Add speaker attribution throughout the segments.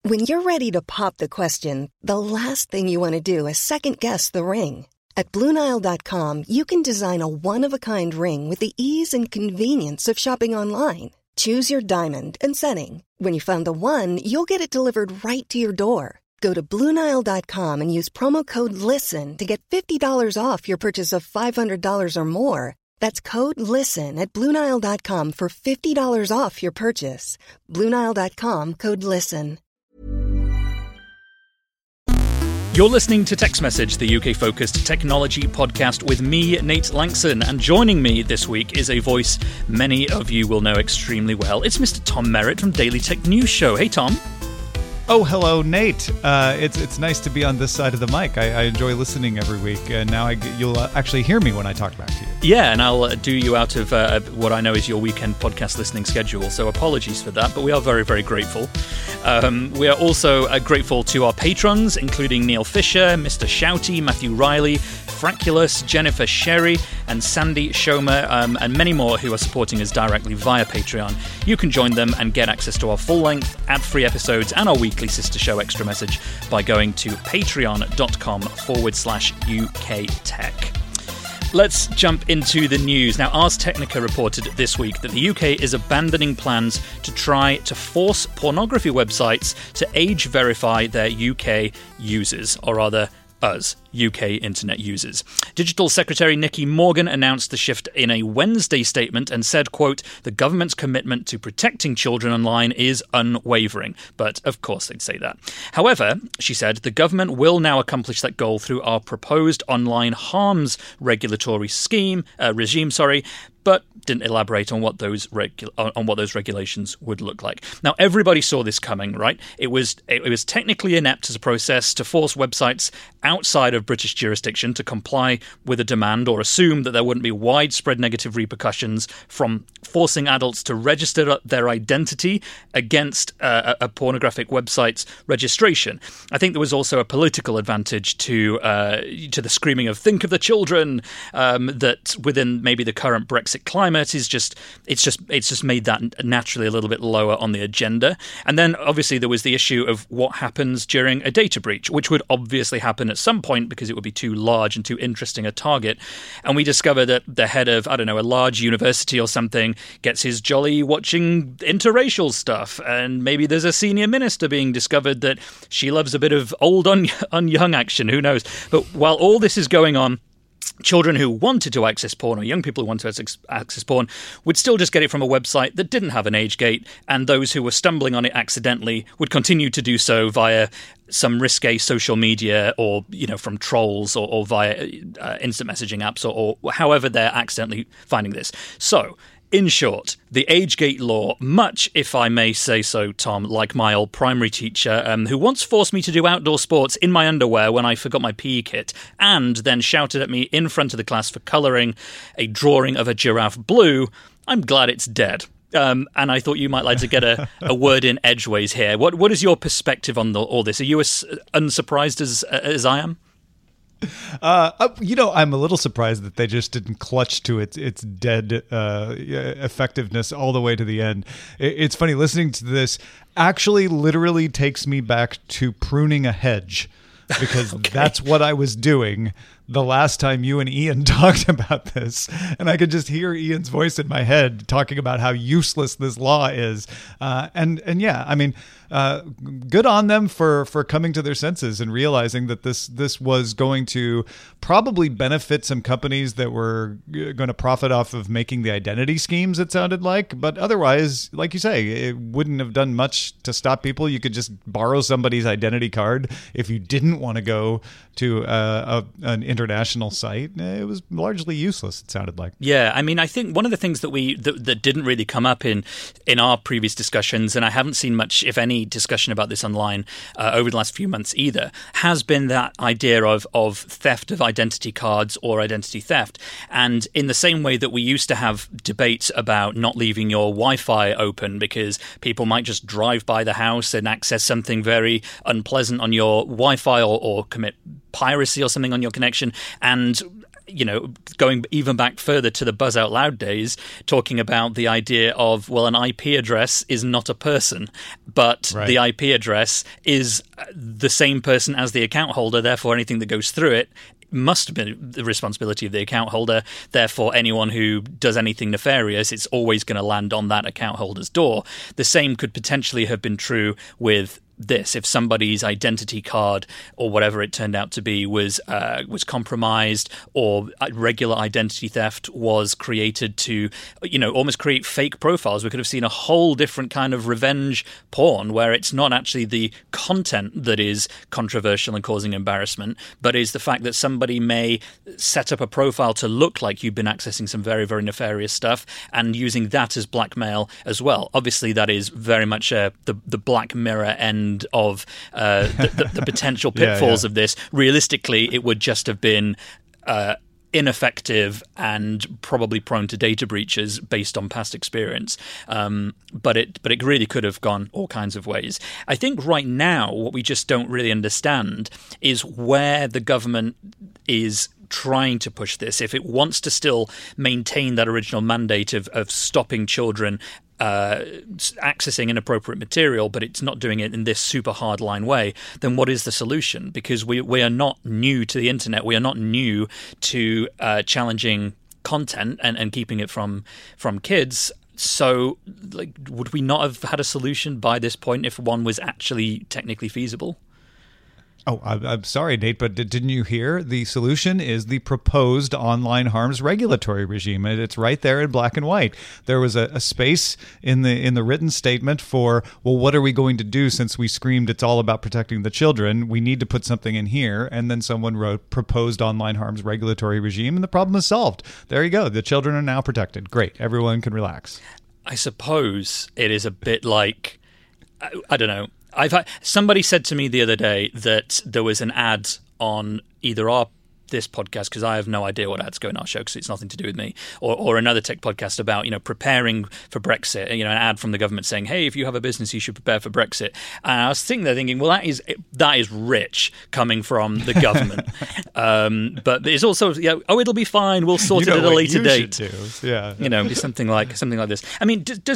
Speaker 1: When you're ready to pop the question, the last thing you want to do is second-guess the ring. At BlueNile.com, you can design a one-of-a-kind ring with the ease and convenience of shopping online. Choose your diamond and setting. When you find the one, you'll get it delivered right to your door. Go to BlueNile.com and use promo code LISTEN to get $50 off your purchase of $500 or more. That's code LISTEN at BlueNile.com for $50 off your purchase. BlueNile.com, code LISTEN.
Speaker 2: You're listening to Text Message, the UK-focused technology podcast with me, Nate Langson, and joining me this week is a voice many of you will know extremely well. It's Mr. Tom Merritt from Daily Tech News Show. Hey, Tom.
Speaker 3: Oh, hello, Nate. It's nice to be on this side of the mic. I enjoy listening every week, and now you'll actually hear me when I talk back to you.
Speaker 2: Yeah, and I'll do you out of what I know is your weekend podcast listening schedule, so apologies for that, but we are very, very grateful. We are also grateful to our patrons, including Neil Fisher, Mr. Shouty, Matthew Riley, Fraculus, Jennifer Sherry, and Sandy Shomer, and many more who are supporting us directly via Patreon. You can join them and get access to our full-length, ad-free episodes and our weekly sister show Extra Message by going to patreon.com/UK Tech. Let's jump into the news. Now, Ars Technica reported this week that the UK is abandoning plans to try to force pornography websites to age verify their UK users, or rather, us, UK internet users. Digital Secretary Nicky Morgan announced the shift in a Wednesday statement and said, quote, "The government's commitment to protecting children online is unwavering." But of course they'd say that. However, she said, the government will now accomplish that goal through our proposed online harms regulatory regime, but didn't elaborate on what those regulations would look like. Now, everybody saw this coming, right? It was technically inept as a process to force websites outside of British jurisdiction to comply with a demand or assume that there wouldn't be widespread negative repercussions from forcing adults to register their identity against a pornographic website's registration. I think there was also a political advantage to the screaming of "think of the children" that within maybe the current Brexit climate it's just made that naturally a little bit lower on the agenda. And then obviously there was the issue of what happens during a data breach, which would obviously happen at some point because it would be too large and too interesting a target. And we discovered that the head of, I don't know, a large university or something gets his jolly watching interracial stuff, and maybe there's a senior minister being discovered that she loves a bit of old on young action, who knows. But while all this is going on, children who wanted to access porn, or young people who wanted to access porn, would still just get it from a website that didn't have an age gate, and those who were stumbling on it accidentally would continue to do so via some risque social media, or from trolls, or via instant messaging apps, or however they're accidentally finding this. So, in short, the age gate law, much, if I may say so, Tom, like my old primary teacher, who once forced me to do outdoor sports in my underwear when I forgot my PE kit, and then shouted at me in front of the class for colouring a drawing of a giraffe blue, I'm glad it's dead. And I thought you might like to get a word in edgeways here. What is your perspective on all this? Are you as unsurprised as I am?
Speaker 3: I'm a little surprised that they just didn't clutch to its dead effectiveness all the way to the end. It's funny, listening to this actually literally takes me back to pruning a hedge, because that's what I was doing the last time you and Ian talked about this, and I could just hear Ian's voice in my head talking about how useless this law is. And yeah, I mean, good on them for coming to their senses and realizing that this was going to probably benefit some companies that were going to profit off of making the identity schemes, it sounded like. But otherwise, like you say, it wouldn't have done much to stop people. You could just borrow somebody's identity card if you didn't want to go to an international site. It was largely useless, it sounded like.
Speaker 2: Yeah, I mean, I think one of the things that didn't really come up in our previous discussions, and I haven't seen much, if any, discussion about this online over the last few months either, has been that idea of theft of identity cards or identity theft. And in the same way that we used to have debates about not leaving your Wi-Fi open because people might just drive by the house and access something very unpleasant on your Wi-Fi, or commit piracy or something on your connection, and going even back further to the Buzz Out Loud days, talking about the idea of, well, an IP address is not a person, but the IP address is the same person as the account holder, therefore anything that goes through it must have been the responsibility of the account holder. Therefore, anyone who does anything nefarious, it's always going to land on that account holder's door. The same could potentially have been true with this. If somebody's identity card or whatever it turned out to be was compromised, or regular identity theft was created to, almost create fake profiles, we could have seen a whole different kind of revenge porn where it's not actually the content that is controversial and causing embarrassment, but is the fact that somebody may set up a profile to look like you've been accessing some very, very nefarious stuff and using that as blackmail as well. Obviously, that is very much the Black Mirror end of the potential pitfalls of this. Realistically, it would just have been ineffective and probably prone to data breaches based on past experience. But it really could have gone all kinds of ways. I think right now what we just don't really understand is where the government is trying to push this. If it wants to still maintain that original mandate of stopping children accessing inappropriate material, but it's not doing it in this super hardline way, then what is the solution? Because we are not new to the internet. We are not new to challenging content and keeping it from kids. So, would we not have had a solution by this point if one was actually technically feasible?
Speaker 3: Oh, I'm sorry, Nate, but didn't you hear? The solution is the proposed online harms regulatory regime. It's right there in black and white. There was a space in the written statement for, well, what are we going to do since we screamed it's all about protecting the children? We need to put something in here. And then someone wrote proposed online harms regulatory regime, and the problem is solved. There you go. The children are now protected. Great. Everyone can relax.
Speaker 2: I suppose it is a bit like, I don't know. Somebody said to me the other day that there was an ad on either this podcast, because I have no idea what ads go in our show because it's nothing to do with me, or another tech podcast about preparing for Brexit. An ad from the government saying, "Hey, if you have a business, you should prepare for Brexit." And I was thinking, well, that is rich coming from the government. But it's also, it'll be fine. We'll sort it at a later date. Yeah, something like this. I mean, did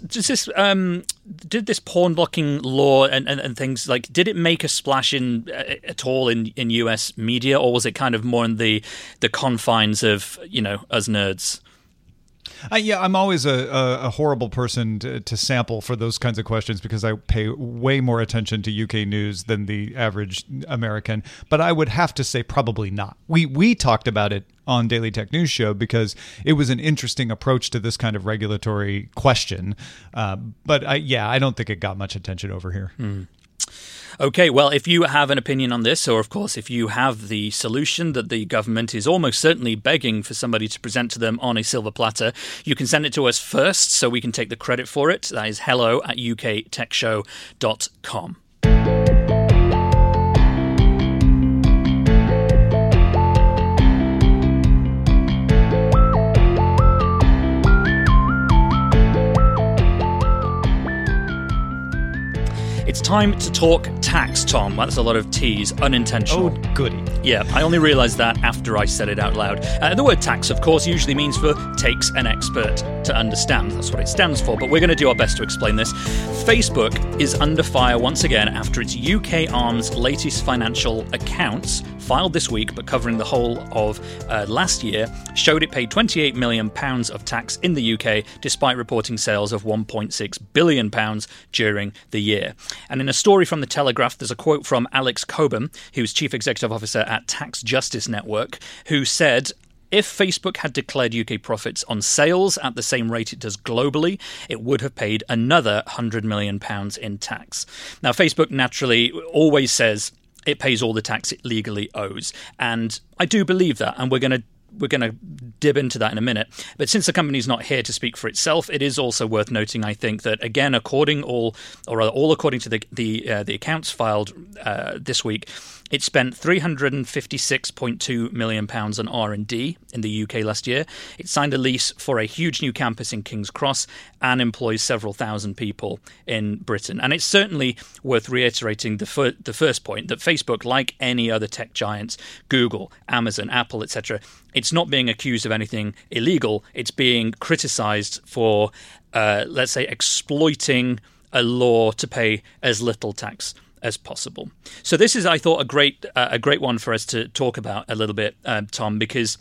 Speaker 2: this porn blocking law and things did it make a splash at all in US media, or was it kind of more in the confines of us nerds?
Speaker 3: I'm always a horrible person to sample for those kinds of questions because I pay way more attention to UK news than the average American. But I would have to say probably not. We talked about it on Daily Tech News Show because it was an interesting approach to this kind of regulatory question. But I don't think it got much attention over here.
Speaker 2: Okay, well, if you have an opinion on this, or of course, if you have the solution that the government is almost certainly begging for somebody to present to them on a silver platter, you can send it to us first so we can take the credit for it. That is hello@uktechshow.com. It's time to talk tax, Tom. That's a lot of T's, unintentional.
Speaker 3: Oh, goody.
Speaker 2: Yeah, I only realised that after I said it out loud. The word tax, of course, usually means for takes an expert to understand. That's what it stands for, but we're going to do our best to explain this. Facebook is under fire once again after its UK arm's latest financial accounts, filed this week but covering the whole of last year, showed it paid £28 million of tax in the UK despite reporting sales of £1.6 billion during the year. And in a story from The Telegraph, there's a quote from Alex Coburn, who's Chief Executive Officer at Tax Justice Network, who said, if Facebook had declared UK profits on sales at the same rate it does globally, it would have paid another £100 million in tax. Now, Facebook naturally always says it pays all the tax it legally owes. And I do believe that, and we're going to dib into that in a minute. But since the company's not here to speak for itself, it is also worth noting, I think, that again, according to the accounts filed this week, it spent £356.2 million on R&D in the UK last year. It signed a lease for a huge new campus in King's Cross and employs several thousand people in Britain. And it's certainly worth reiterating the first point, that Facebook, like any other tech giants, Google, Amazon, Apple, etc., it's not being accused of anything illegal. It's being criticized for, let's say, exploiting a law to pay as little tax as possible. So this is, I thought, a great one for us to talk about a little bit, Tom, because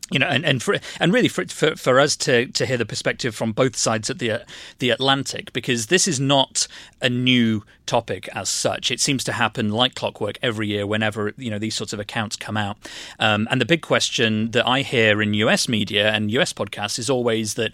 Speaker 2: and really for us to hear the perspective from both sides of the Atlantic, because this is not a new topic as such. It seems to happen like clockwork every year whenever these sorts of accounts come out. And the big question that I hear in US media and US podcasts is always that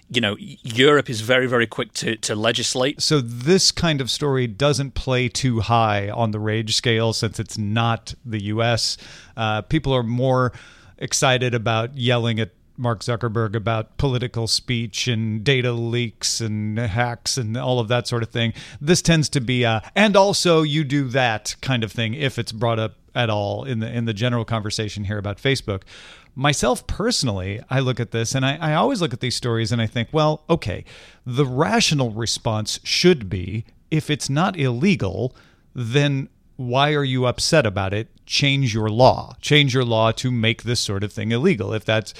Speaker 2: Europe is very, very quick to legislate.
Speaker 3: So this kind of story doesn't play too high on the rage scale since it's not the U.S. People are more excited about yelling at Mark Zuckerberg about political speech and data leaks and hacks and all of that sort of thing. This tends to be and also you do that kind of thing if it's brought up at all in the general conversation here about Facebook. Myself personally, I look at this and I always look at these stories and I think, well, okay, the rational response should be, if it's not illegal, then why are you upset about it? Change your law. Change your law to make this sort of thing illegal.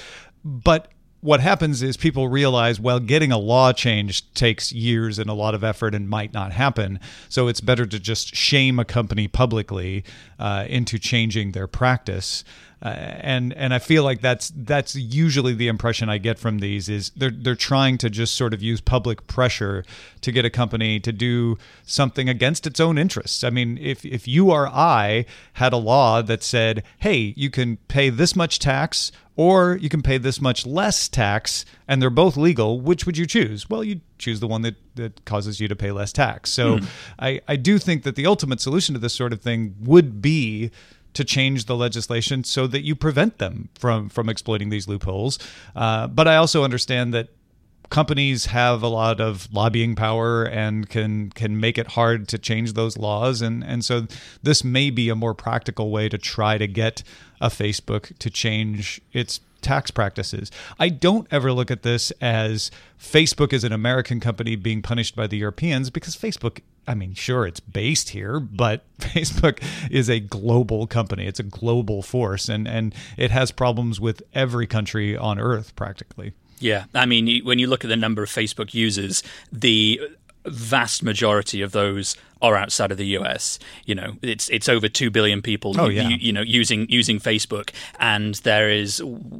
Speaker 3: But what happens is people realize, well, getting a law changed takes years and a lot of effort and might not happen. So it's better to just shame a company publicly into changing their practice. And I feel like that's usually the impression I get from these is they're trying to just sort of use public pressure to get a company to do something against its own interests. I mean, if you or I had a law that said, hey, you can pay this much tax or you can pay this much less tax, and they're both legal, which would you choose? Well, you'd choose the one that causes you to pay less tax. So I do think that the ultimate solution to this sort of thing would be to change the legislation so that you prevent them from exploiting these loopholes. But I also understand that companies have a lot of lobbying power and can make it hard to change those laws. And so this may be a more practical way to try to get a Facebook to change its tax practices. I don't ever look at this as Facebook is an American company being punished by the Europeans, because Facebook, I mean, sure, it's based here, but Facebook is a global company. It's a global force, and it has problems with every country on Earth practically.
Speaker 2: Yeah, I mean, when you look at the number of Facebook users, the vast majority of those are outside of the US. It's over 2 billion people using Facebook, and there is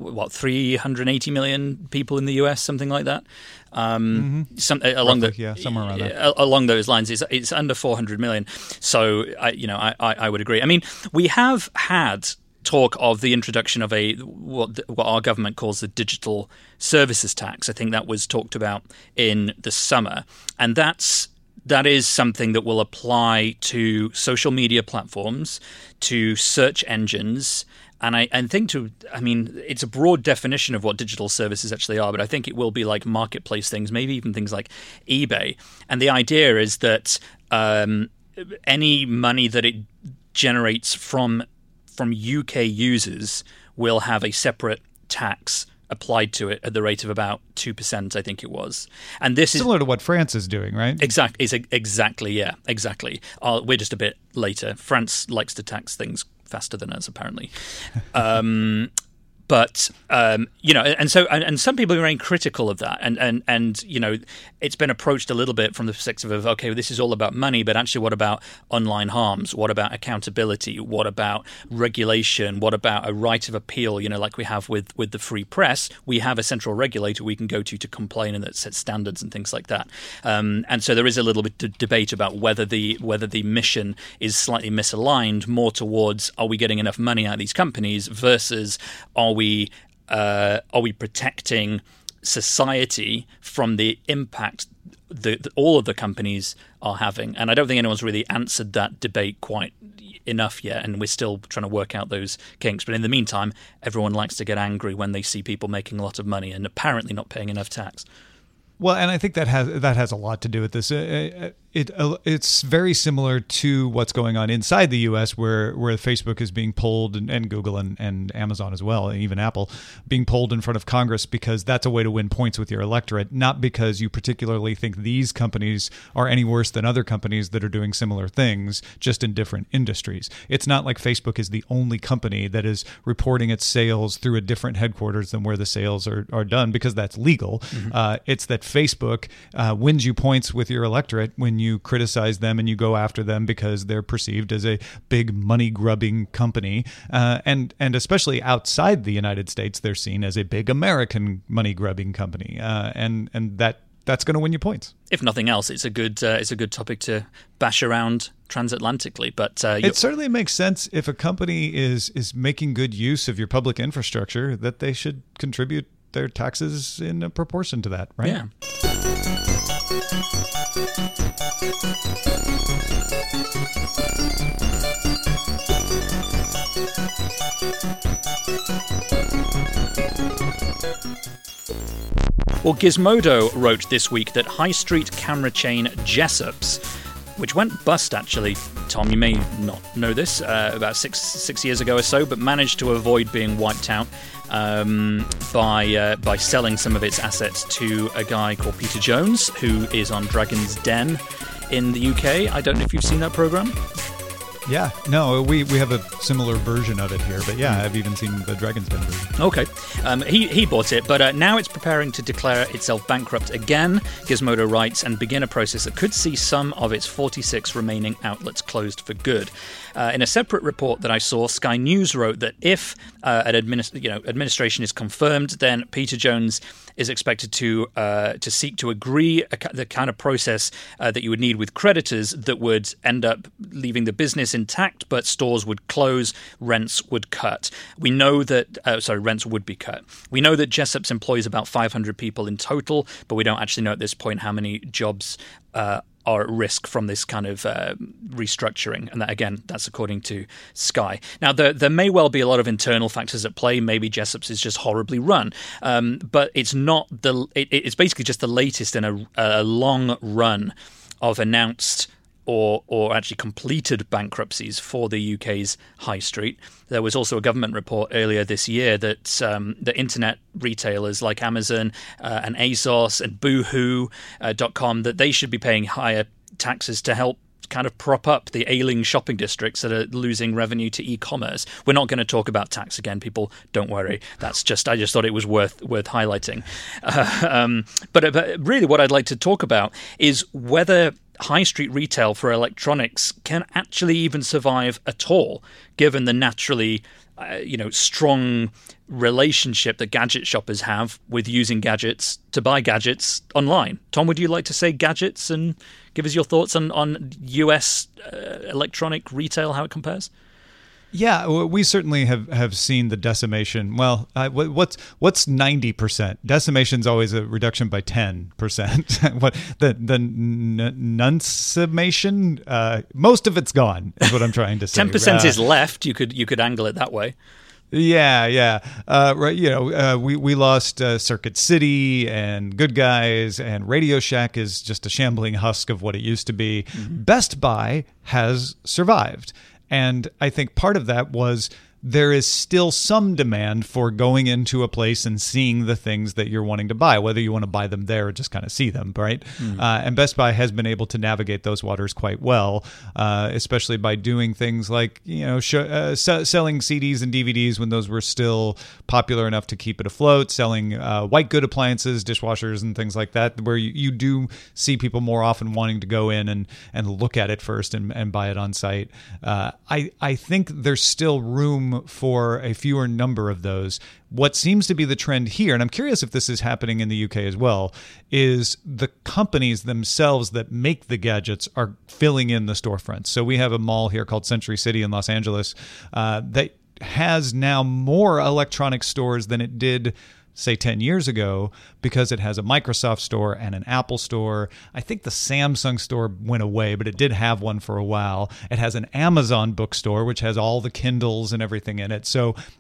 Speaker 2: 380 million people in the US, something like that.
Speaker 3: Somewhere around that.
Speaker 2: Along those lines, it's under 400 million. So I would agree. I mean, we have had talk of the introduction of what our government calls the digital services tax. I think that was talked about in the summer, and that is something that will apply to social media platforms, to search engines, and I think it's a broad definition of what digital services actually are, but I think it will be like marketplace things, maybe even things like eBay. And the idea is that any money that it generates from UK users will have a separate tax applied to it at the rate of about 2%, I think it was. And this
Speaker 3: similar to what France is doing, right?
Speaker 2: Exactly. Yeah, exactly. We're just a bit later. France likes to tax things faster than us, apparently. But and some people are very critical of that, and it's been approached a little bit from the perspective of, okay, this is all about money, but actually, what about online harms? What about accountability? What about regulation? What about a right of appeal? Like we have with the free press, we have a central regulator we can go to complain, and that sets standards and things like that. And so there is a little bit of debate about whether the mission is slightly misaligned, more towards, are we getting enough money out of these companies versus are we protecting society from the impact that all of the companies are having? And I don't think anyone's really answered that debate quite enough yet, and we're still trying to work out those kinks. But in the meantime, everyone likes to get angry when they see people making a lot of money and apparently not paying enough tax.
Speaker 3: Well, and I think that has a lot to do with this. it's very similar to what's going on inside the U.S., where Facebook is being pulled, and Google and Amazon as well, and even Apple, being pulled in front of Congress because that's a way to win points with your electorate, not because you particularly think these companies are any worse than other companies that are doing similar things, just in different industries. It's not like Facebook is the only company that is reporting its sales through a different headquarters than where the sales are done, because that's legal. It's that Facebook wins you points with your electorate when you criticize them and you go after them because they're perceived as a big money-grubbing company. And especially outside the United States, they're seen as a big American money-grubbing company. And that's going to win you points.
Speaker 2: If nothing else, it's a good topic to bash around transatlantically. But
Speaker 3: it certainly makes sense if a company is making good use of your public infrastructure, that they should contribute their taxes in a proportion to that, right?
Speaker 2: Yeah. Well, Gizmodo wrote this week that high street camera chain Jessop's, which went bust actually, Tom, you may not know this, about six years ago or so, but managed to avoid being wiped out by selling some of its assets to a guy called Peter Jones, who is on Dragon's Den in the UK. I don't know if you've seen that program.
Speaker 3: Yeah, no, we have a similar version of it here, but yeah, I've even seen the Dragon's Den version.
Speaker 2: Okay, he bought it, but now it's preparing to declare itself bankrupt again, Gizmodo writes, and begin a process that could see some of its 46 remaining outlets closed for good. In a separate report that I saw, Sky News wrote that if an administration is confirmed, then Peter Jones is expected to seek to agree the kind of process that you would need with creditors that would end up leaving the business intact, but stores would close, rents would cut. We know that rents would be cut. We know that Jessop's employs about 500 people in total, but we don't actually know at this point how many jobs are at risk from this kind of restructuring. And that, again, that's according to Sky. Now, there may well be a lot of internal factors at play. Maybe Jessop's is just horribly run. But it's not it's basically just the latest in a long run of announced or actually completed bankruptcies for the UK's high street. There was also a government report earlier this year that the internet retailers like Amazon and ASOS and Boohoo.com, that they should be paying higher taxes to help kind of prop up the ailing shopping districts that are losing revenue to e-commerce. We're not going to talk about tax again, people. Don't worry. I just thought it was worth highlighting. But really, what I'd like to talk about is whether high street retail for electronics can actually even survive at all, given the naturally strong relationship that gadget shoppers have with using gadgets to buy gadgets online. Tom, would you like to say gadgets and give us your thoughts on US electronic retail, how it compares?
Speaker 3: Yeah, we certainly have seen the decimation. Well, what's 90%? Decimation's always a reduction by 10%. What the nuncimation? Most of it's gone, is what I'm trying to say.
Speaker 2: 10% is left. You could angle it that way.
Speaker 3: Yeah. Right. We lost Circuit City and Good Guys, and Radio Shack is just a shambling husk of what it used to be. Mm-hmm. Best Buy has survived. And I think part of that was there is still some demand for going into a place and seeing the things that you're wanting to buy, whether you want to buy them there or just kind of see them, right? Mm. And Best Buy has been able to navigate those waters quite well, especially by doing things like, selling CDs and DVDs when those were still popular enough to keep it afloat, selling white good appliances, dishwashers and things like that, where you do see people more often wanting to go in and look at it first and buy it on site. I think there's still room for a fewer number of those. What seems to be the trend here, and I'm curious if this is happening in the UK as well, is the companies themselves that make the gadgets are filling in the storefronts. So we have a mall here called Century City in Los Angeles that has now more electronic stores than it did, say, 10 years ago, because it has a Microsoft store and an Apple store. I think the Samsung store went away, but it did have one for a while. It has an Amazon bookstore, which has all the Kindles and everything in it. So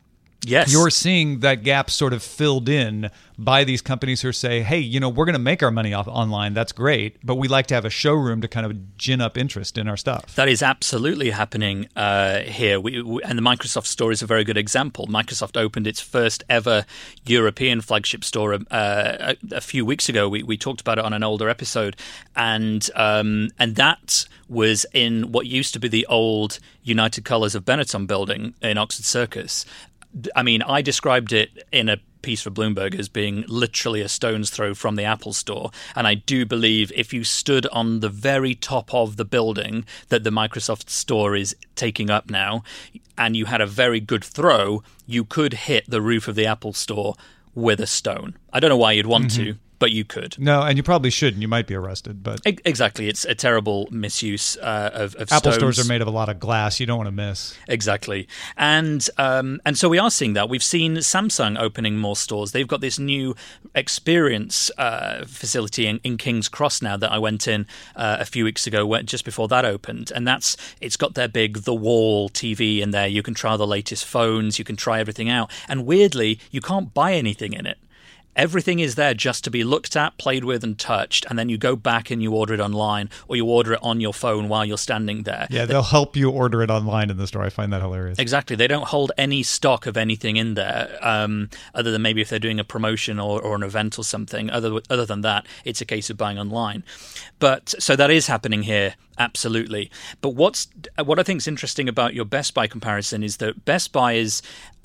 Speaker 2: Yes.
Speaker 3: You're seeing that gap sort of filled in by these companies who say, hey, we're going to make our money off online. That's great. But we like to have a showroom to kind of gin up interest in our stuff.
Speaker 2: That is absolutely happening here. And the Microsoft store is a very good example. Microsoft opened its first ever European flagship store a few weeks ago. We talked about it on an older episode. And that was in what used to be the old United Colors of Benetton building in Oxford Circus. I mean, I described it in a piece for Bloomberg as being literally a stone's throw from the Apple store. And I do believe if you stood on the very top of the building that the Microsoft store is taking up now, and you had a very good throw, you could hit the roof of the Apple store with a stone. I don't know why you'd want to, but you could.
Speaker 3: No, and you probably shouldn't. You might be arrested. But
Speaker 2: exactly, it's a terrible misuse of
Speaker 3: Apple
Speaker 2: stones.
Speaker 3: stores are made of a lot of glass. You don't want to miss.
Speaker 2: Exactly, and so we are seeing that. We've seen Samsung opening more stores. They've got this new experience facility in King's Cross now that I went in a few weeks ago, just before that opened, and it's got their big The Wall TV in there. You can try the latest phones. You can try everything out, and weirdly, you can't buy anything in it. Everything is there just to be looked at, played with, and touched, and then you go back and you order it online, or you order it on your phone while you're standing there.
Speaker 3: Yeah, they'll help you order it online in the store. I find that hilarious.
Speaker 2: Exactly. They don't hold any stock of anything in there, other than maybe if they're doing a promotion or an event or something. Other than that, it's a case of buying online. But so that is happening here, absolutely. But what I think is interesting about your Best Buy comparison is that Best Buy is,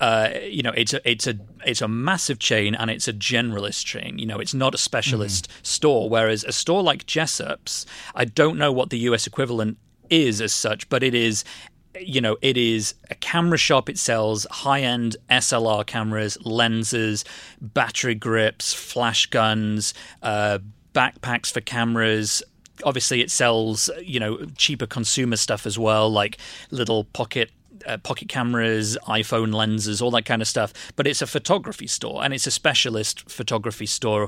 Speaker 2: it's a massive chain and it's a generalist chain. It's not a specialist store. Whereas a store like Jessop's, I don't know what the US equivalent is as such, but it is. It is a camera shop. It sells high-end SLR cameras, lenses, battery grips, flash guns, backpacks for cameras. Obviously, it sells, cheaper consumer stuff as well, like little pocket cameras, iPhone lenses, all that kind of stuff. But it's a photography store, and it's a specialist photography store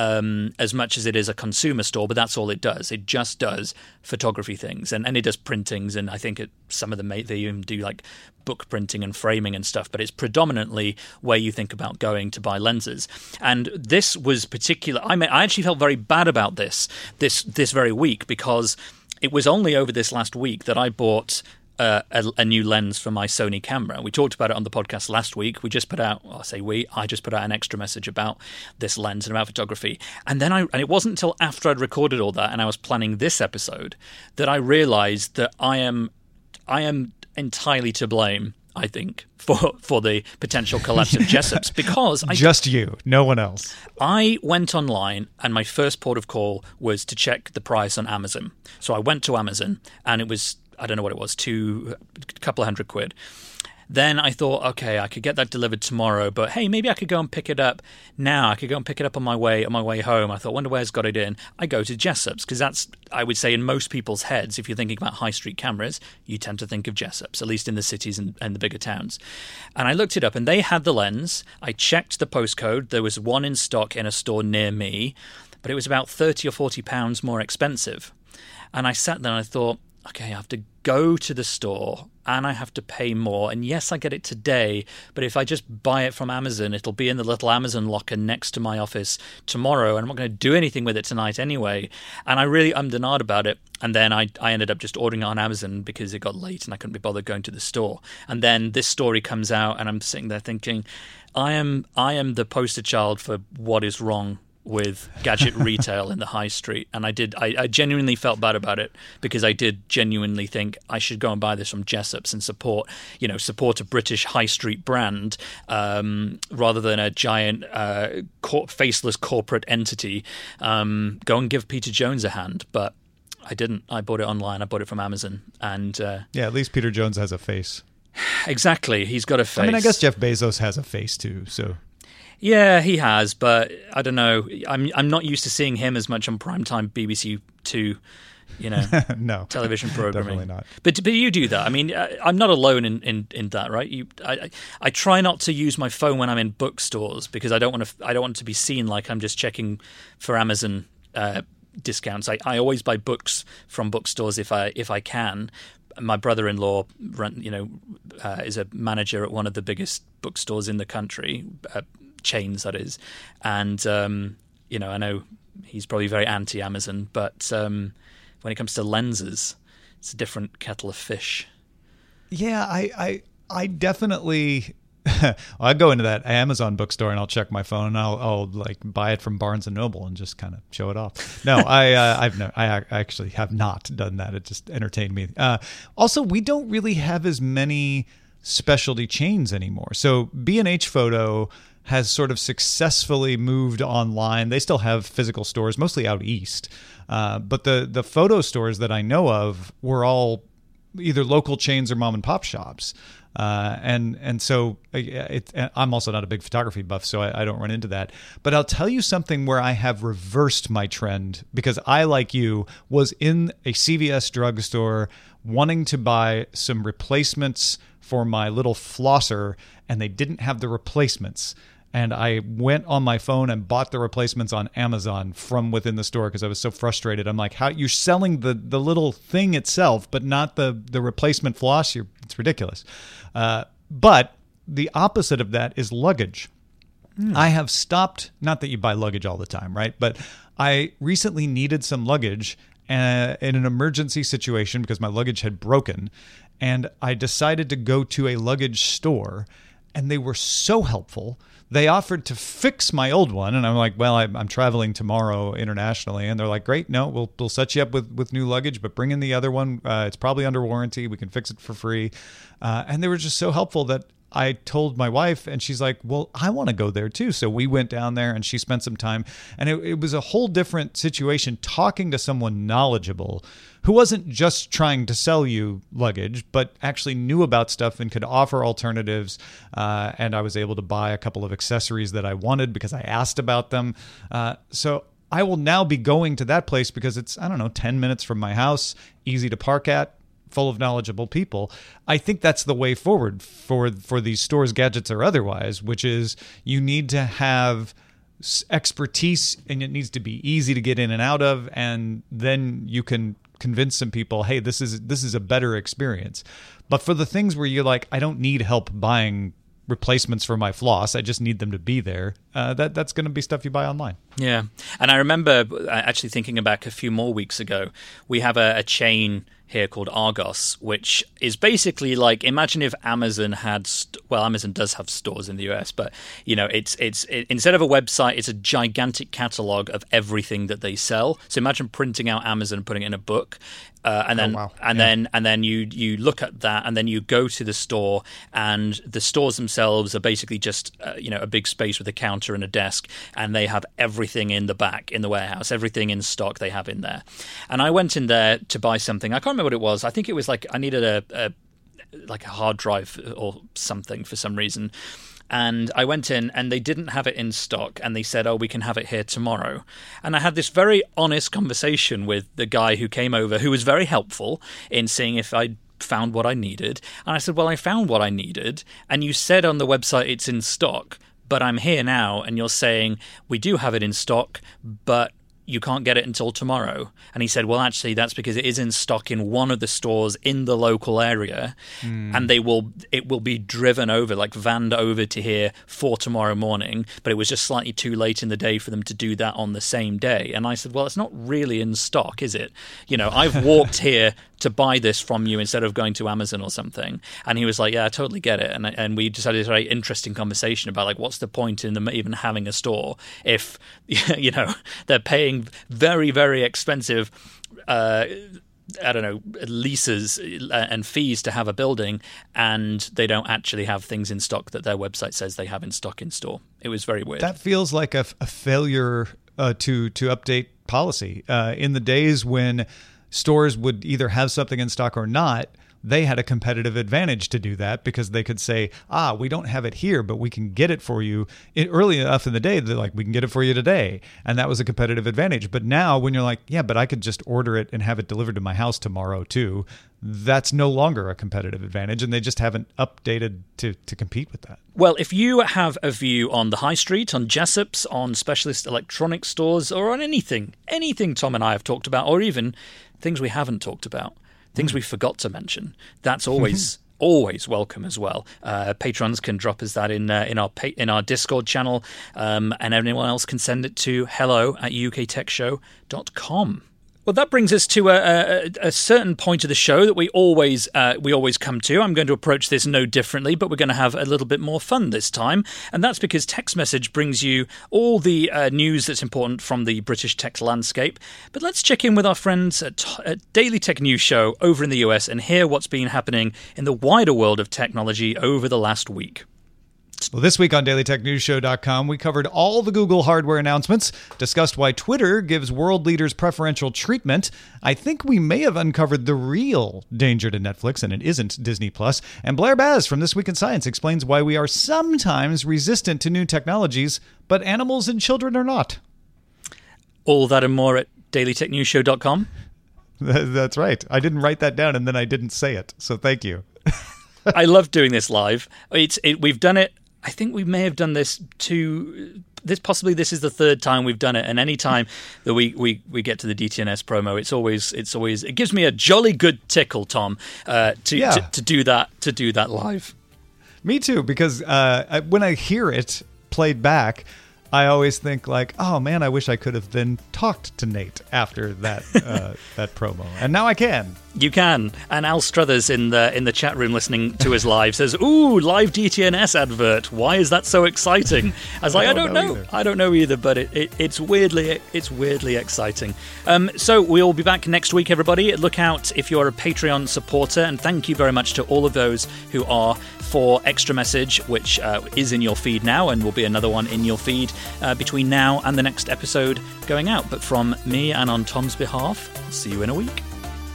Speaker 2: as much as it is a consumer store. But that's all it does. It just does photography things, and it does printings, and I think some of them they even do like book printing and framing and stuff. But it's predominantly where you think about going to buy lenses. And this was particular. I actually felt very bad about this very week, because it was only over this last week that I bought a new lens for my Sony camera. We talked about it on the podcast last week. We just put out, I just put out an extra message about this lens and about photography. And then it wasn't until after I'd recorded all that and I was planning this episode that I realized that I am entirely to blame, I think, for the potential collapse of Jessop's, because
Speaker 3: just you, no one else.
Speaker 2: I went online and my first port of call was to check the price on Amazon. So I went to Amazon and it was, I don't know what it was, a couple of £100. Then I thought, okay, I could get that delivered tomorrow, but hey, maybe I could go and pick it up now. I could go and pick it up on my way home. I thought, wonder where's got it in. I go to Jessop's, because that's, I would say, in most people's heads, if you're thinking about high street cameras, you tend to think of Jessop's, at least in the cities and the bigger towns. And I looked it up, and they had the lens. I checked the postcode. There was one in stock in a store near me, but it was about £30 or £40 more expensive. And I sat there and I thought, okay, I have to go to the store and I have to pay more. And yes, I get it today, but if I just buy it from Amazon, it'll be in the little Amazon locker next to my office tomorrow, and I'm not going to do anything with it tonight anyway. And I really ummed and ahed about it. And then I ended up just ordering it on Amazon because it got late and I couldn't be bothered going to the store. And then this story comes out and I'm sitting there thinking, I am the poster child for what is wrong with gadget retail in the high street. And I genuinely felt bad about it, because I did genuinely think I should go and buy this from Jessop's and support a British high street brand rather than a giant faceless corporate entity. Go and give Peter Jones a hand. But I didn't. I bought it online. I bought it from Amazon. And
Speaker 3: yeah, at least Peter Jones has a face.
Speaker 2: Exactly. He's got a face.
Speaker 3: I mean, I guess Jeff Bezos has a face too, so...
Speaker 2: Yeah, he has, but I don't know. I'm not used to seeing him as much on primetime BBC Two,
Speaker 3: no,
Speaker 2: television programming.
Speaker 3: Definitely not.
Speaker 2: But you do that. I mean, I'm not alone in that, right? I try not to use my phone when I'm in bookstores, because I don't want to be seen like I'm just checking for Amazon discounts. I always buy books from bookstores if I can. my brother-in-law is a manager at one of the biggest bookstores in the country, chains that is, and I know he's probably very anti-Amazon, but when it comes to lenses, it's a different kettle of fish.
Speaker 3: Yeah, I definitely. I'll go into that Amazon bookstore and I'll check my phone and I'll like buy it from Barnes and Noble and just kind of show it off. No, I actually have not done that. It just entertained me. Also, we don't really have as many specialty chains anymore. So B&H Photo has sort of successfully moved online. They still have physical stores, mostly out east. But the photo stores that I know of were all either local chains or mom and pop shops. And so I'm also not a big photography buff, so I don't run into that. But I'll tell you something where I have reversed my trend, because I, like you, was in a CVS drugstore wanting to buy some replacements for my little flosser, and they didn't have the replacements. And I went on my phone and bought the replacements on Amazon from within the store because I was so frustrated. I'm like, how you're selling the little thing itself, but not the replacement floss? It's ridiculous. But the opposite of that is luggage. I have stopped, not that you buy luggage all the time, right? But I recently needed some luggage in an emergency situation because my luggage had broken. And I decided to go to a luggage store, and they were so helpful. They offered to fix my old one, and I'm like, well, I'm traveling tomorrow internationally, and they're like, great, no, we'll set you up with new luggage, but bring in the other one. It's probably under warranty. We can fix it for free. And they were just so helpful that I told my wife, and she's like, well, I want to go there too. So we went down there, and she spent some time, and it was a whole different situation talking to someone knowledgeable who wasn't just trying to sell you luggage, but actually knew about stuff and could offer alternatives. And I was able to buy a couple of accessories that I wanted because I asked about them. So I will now be going to that place because it's, 10 minutes from my house, easy to park at, full of knowledgeable people. I think that's the way forward for these stores, gadgets or otherwise, which is you need to have expertise, and it needs to be easy to get in and out of, and then you can convince some people, hey, this is a better experience. But for the things where you're like, I don't need help buying replacements for my floss, I just need them to be there, that's going to be stuff you buy online.
Speaker 2: Yeah. And I remember actually thinking back a few more weeks ago, we have a chain here called Argos, which is basically like, imagine if Amazon had, Amazon does have stores in the US, but it's instead of a website, it's a gigantic catalog of everything that they sell. So imagine printing out Amazon and putting it in a book. And then you look at that, and then you go to the store, and the stores themselves are basically just a big space with a counter and a desk, and they have everything in the back in the warehouse, everything in stock they have in there. And I went in there to buy something. I can't remember what it was. I think it was like I needed a hard drive or something for some reason. And I went in, and they didn't have it in stock, and they said, oh, we can have it here tomorrow. And I had this very honest conversation with the guy who came over, who was very helpful in seeing if I found what I needed. And I said, well, I found what I needed, and you said on the website it's in stock, but I'm here now, and you're saying we do have it in stock, but you can't get it until tomorrow. And he said, well, actually, that's because it is in stock in one of the stores in the local area, and it will be driven over, like vanned over to here for tomorrow morning, but it was just slightly too late in the day for them to do that on the same day. And I said, well, it's not really in stock, is it? I've walked here to buy this from you instead of going to Amazon or something. And he was like, yeah, I totally get it. And we just had a very interesting conversation about, like, what's the point in them even having a store if, they're paying very, very expensive leases and fees to have a building, and they don't actually have things in stock that their website says they have in stock in store. It was very weird.
Speaker 3: That feels like a failure to update policy. In the days when stores would either have something in stock or not, they had a competitive advantage to do that because they could say, we don't have it here, but we can get it for you early enough in the day. They're like, we can get it for you today. And that was a competitive advantage. But now when you're like, yeah, but I could just order it and have it delivered to my house tomorrow too, that's no longer a competitive advantage. And they just haven't updated to compete with that.
Speaker 2: Well, if you have a view on the high street, on Jessop's, on specialist electronic stores, or on anything Tom and I have talked about, or even things we haven't talked about, things we forgot to mention, that's always always welcome as well. Patrons can drop us that in our Discord channel, and anyone else can send it to hello@uktechshow.com. Well, that brings us to a certain point of the show that we always come to. I'm going to approach this no differently, but we're going to have a little bit more fun this time. And that's because Text Message brings you all the news that's important from the British tech landscape. But let's check in with our friends at Daily Tech News Show over in the US and hear what's been happening in the wider world of technology over the last week.
Speaker 3: Well, this week on DailyTechNewsShow.com, we covered all the Google hardware announcements, discussed why Twitter gives world leaders preferential treatment. I think we may have uncovered the real danger to Netflix, and it isn't Disney+. And Blair Baz from This Week in Science explains why we are sometimes resistant to new technologies, but animals and children are not.
Speaker 2: All that and more at DailyTechNewsShow.com.
Speaker 3: That's right. I didn't write that down, and then I didn't say it, so thank you.
Speaker 2: I love doing this live. We've done it. I think we may have done this this is the third time we've done it, and any time that we get to the DTNS promo, it gives me a jolly good tickle, Tom, to do that live.
Speaker 3: Me too, because when I hear it played back, I always think like, oh man, I wish I could have then talked to Nate after that that promo, and now I can.
Speaker 2: You can. And Al Struthers in the chat room listening to us live says, "Ooh, live DTNS advert. Why is that so exciting?" I was like, I don't know. I don't know either, but it's weirdly exciting. So we'll be back next week, everybody. Look out if you're a Patreon supporter, and thank you very much to all of those who are for Extra Message, which is in your feed now, and will be another one in your feed between now and the next episode going out. But from me and on Tom's behalf, see you in a week.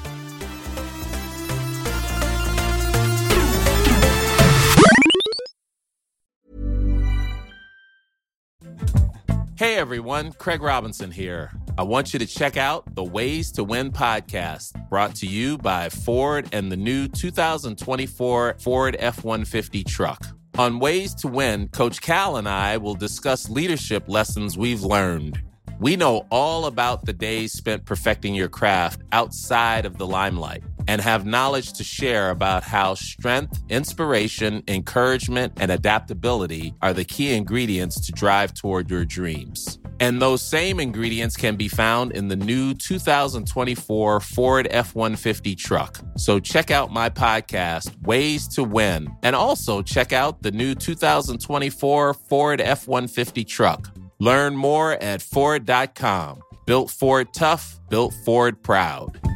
Speaker 4: Hey everyone, Craig Robinson here. I want you to check out the Ways to Win podcast, brought to you by Ford and the new 2024 Ford F-150 truck. On Ways to Win, Coach Cal and I will discuss leadership lessons we've learned. We know all about the days spent perfecting your craft outside of the limelight and have knowledge to share about how strength, inspiration, encouragement, and adaptability are the key ingredients to drive toward your dreams. And those same ingredients can be found in the new 2024 Ford F-150 truck. So check out my podcast, Ways to Win, and also check out the new 2024 Ford F-150 truck. Learn more at Ford.com. Built Ford tough, built Ford proud.